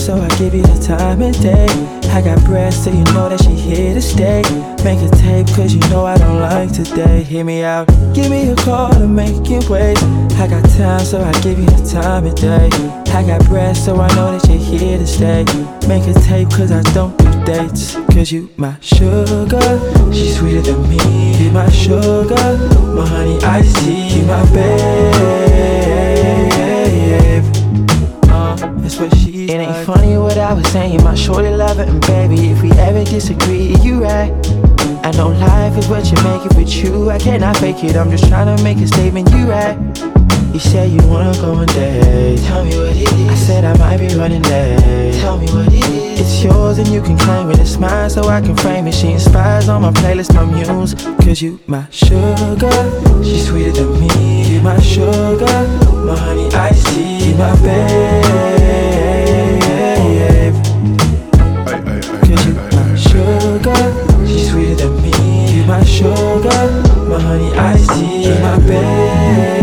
so I give you the time of day. I got breath, so you know that she here to stay. Make a tape, cause you know I don't like today. Hear me out, give me a call to make it wait. I got time, so I give you the time of day. I got breath, so I know that you're here to stay. Make a tape, cause I don't do dates. Cause you my sugar, she's sweeter than me. You my sugar, my honey iced tea. You my babe. That's what she's It ain't like. Funny what I was saying, my shorty love it. And baby, if we ever disagree, you right. I know life is what you make it with you. I cannot fake it, I'm just trying to make a statement, you right. You said you wanna go one day. Tell me what it is. I said I might be running late. Tell me what it is. It's yours and you can claim it. It's mine so I can frame it. She inspires on my playlist, my muse. Cause you my sugar, she's sweeter than me. You my sugar, my honey iced tea. You my babe. Cause you my sugar, she's sweeter than me. You my sugar, my honey iced tea. You my babe.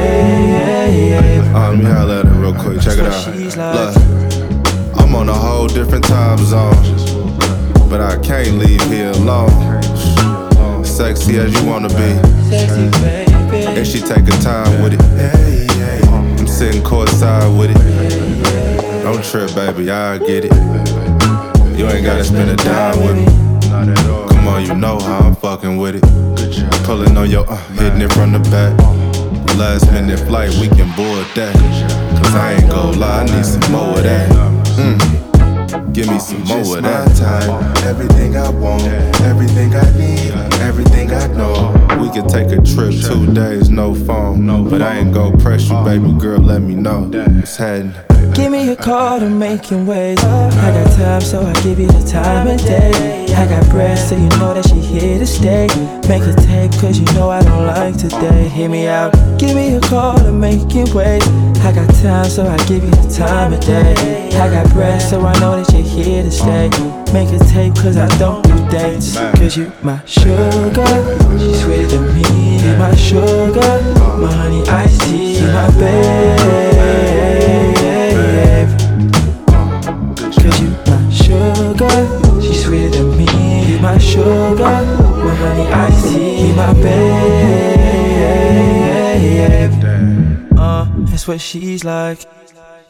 Let me holler at her real quick, check it out. Look, I'm on a whole different time zone, but I can't leave here alone. Sexy as you wanna be, and she taking time with it. I'm sitting courtside with it. Don't trip, baby, I get it. You ain't gotta spend a dime with me. Come on, you know how I'm fucking with it. Pulling on your, hitting it from the back. Last minute flight, we can board that. Cause I ain't gon' lie, I need some more of that. Give me some more of that. Time, everything I want, everything I need, everything I know. We can take a trip, 2 days, no phone. But I ain't gon' press you, baby girl, let me know what's happening. Give me a call to making waves. I got time, so I give you the time of day. I got breath, so you know that she here to stay. Make a tape, cause you know I don't like today. Hear me out, give me a call to making waves. I got time, so I give you the time of day. I got breath, so I know that you're here to stay. Make a tape, cause I don't do dates. Cause you my sugar, she's sweeter than me. You my sugar, my honey iced tea. You my babe. Cause you my sugar, she's sweeter than me. You my sugar, my honey iced tea. You my babe. That's what she's like.